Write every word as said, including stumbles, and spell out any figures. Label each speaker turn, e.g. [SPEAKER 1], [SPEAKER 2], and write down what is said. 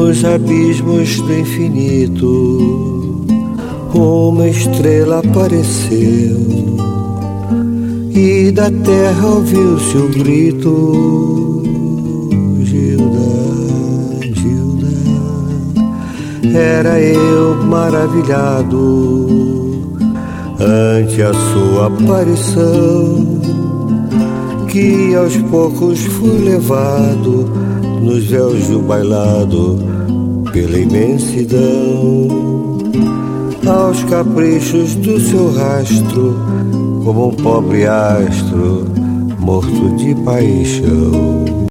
[SPEAKER 1] nos abismos do infinito, uma estrela apareceu e da terra ouviu-se o grito: Gilda, Gilda. Era eu maravilhado ante a sua aparição, que aos poucos fui levado nos véus do bailado pela imensidão, aos caprichos do seu rastro, como um pobre astro morto de paixão.